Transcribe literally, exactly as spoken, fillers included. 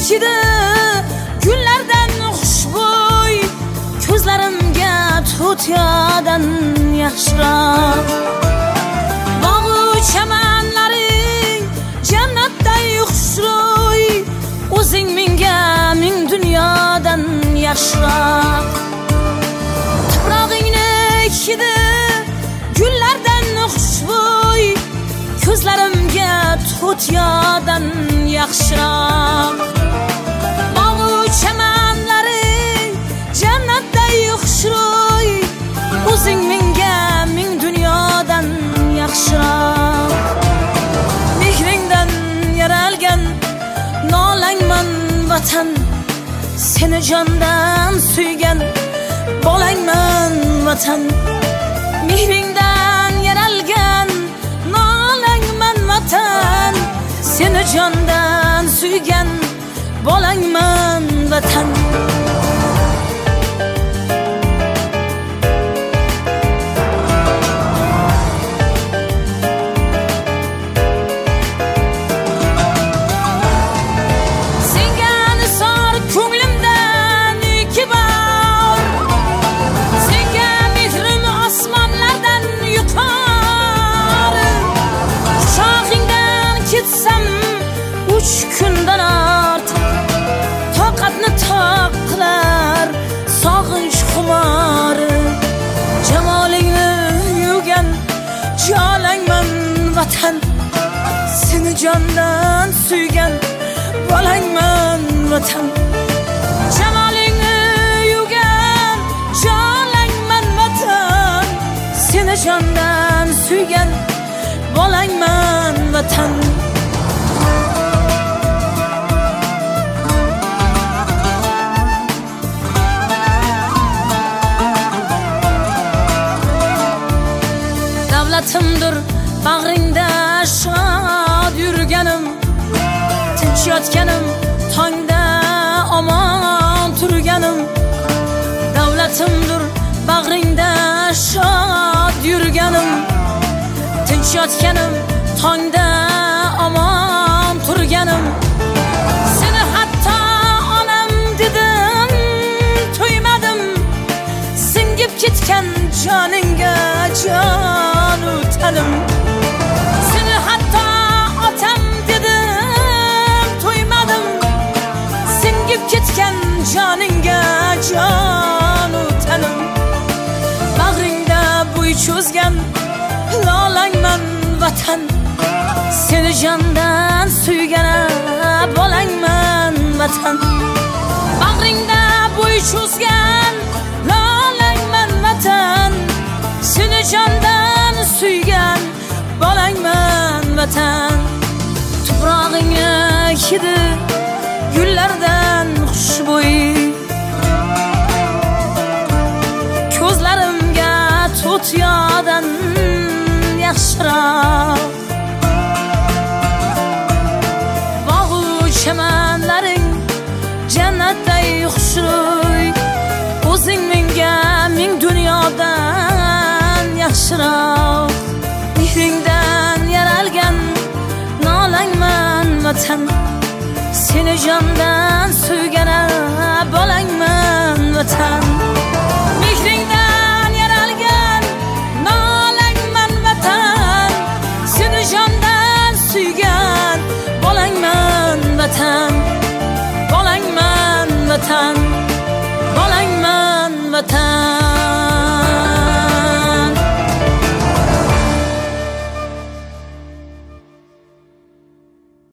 hidi gullardan xushbo'y ko'zlarimga to'tiyadan yaxshiroq bog'u chamanlaring jannatday xushro'y o'zing menga ming dunyodan yaxshiroq tuprog'ingni hidi gullardan xushbo'y ko'zlarimga to'tiyadan yaxshiroq bog'u chamanlaring jannatday xushro'y o'zing menga ming dunyodan yaxshiroq mehringdan yaralgan nolangman vatan seni jondan suygan bolangman vatan mehringdan yaralgan nolangman vatan seni jondan suygan bolangman vatan kundan ortiq toqatni toq qilar sog'inch xumori jamolingni yugan jolangman vatan seni jondan suygan bolangman vatan jamolingni yugan jolangman vatan seni jondan suygan bolangman vatan davlatimdir bag'ringda shod yurganim tinch yotganim tongda omon turganim davlatimdir bag'ringda shod yurganim tinch yotganim tongda omon turganim seni hatto onam dedim to'ymadim singib ketgan joningga jon tanim seni hatto otam dedim to'ymadim singib ketgan joningga jon tanim bag'ringda bo'y cho'zgan lolangman vatan seni jondan suygan bolangman vatan bag'ringda bo'y cho'zgan lolangman vatan seni jondan suygan bolangman vatan tuprog'ingni hidi gullardan xushbo'y ko'zlarimga to'tiyadan yaxshiroq bog'u chamanlaring jannatday xushro'y o'zing menga ming dunyodan yaxshiroq mehringdan yaralgan nolangman vatan seni jondan